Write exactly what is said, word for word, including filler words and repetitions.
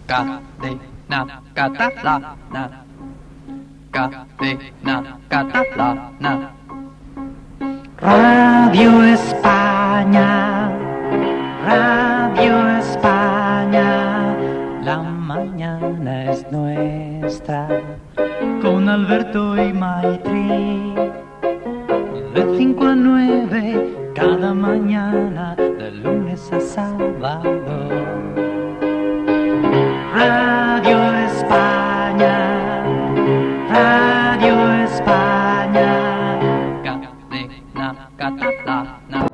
cadena catalana, cadena catalana. Radio España, Radio España, la mañana es nuestra, con Alberto y Maitri, de cinco a nueve, cada mañana, de lunes a sábado.